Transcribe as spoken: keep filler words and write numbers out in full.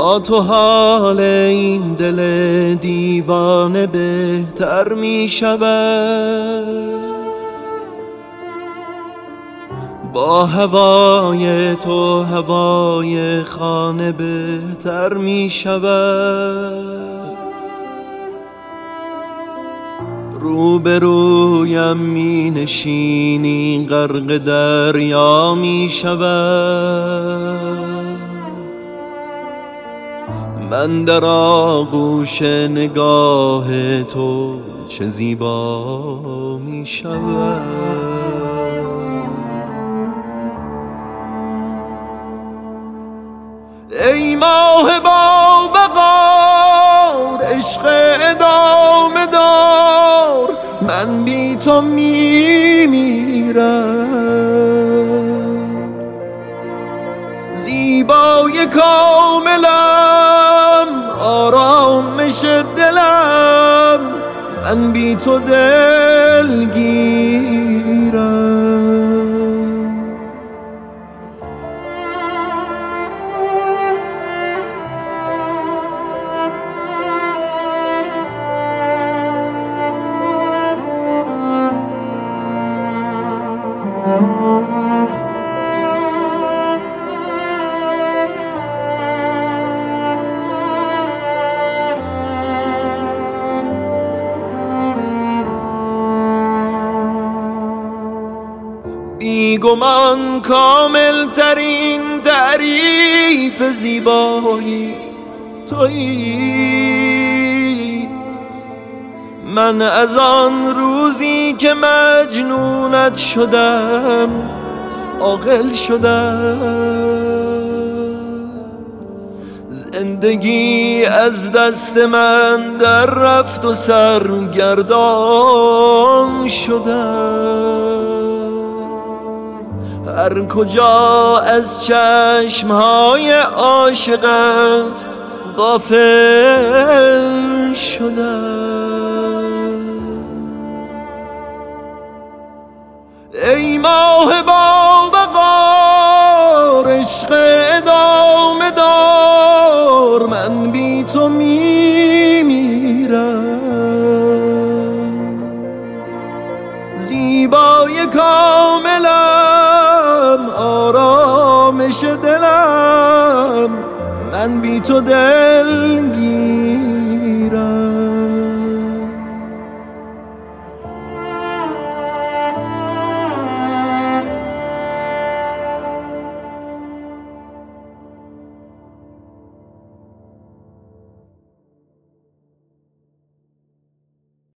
با تو حال این دل دیوانه بهتر می شود، با هوای تو هوای خانه بهتر می شود. روبرویم می نشینی غرق دریا می شود، من در آغوش نگاه تو چه زیبا می شود. ای ماه با وقار عشق ادامه دار، من بی تو می میرم، زیبای کاملم آرامش دلم، من بی تو دلگیرم. بیگمان کامل ترین تعریف زیبایی تویی، من از آن روزی که مجنونت شدم عاقل شدم، زندگی از دست من در رفت و سرگردان شدم، هر کجا از چشمهای عاشقت غافل شدم. ای ماه با وقار عشق ادامه دار، من بی تو می میرم، زیبای کاملم آرامش دلم، من بی تو دلگیرم.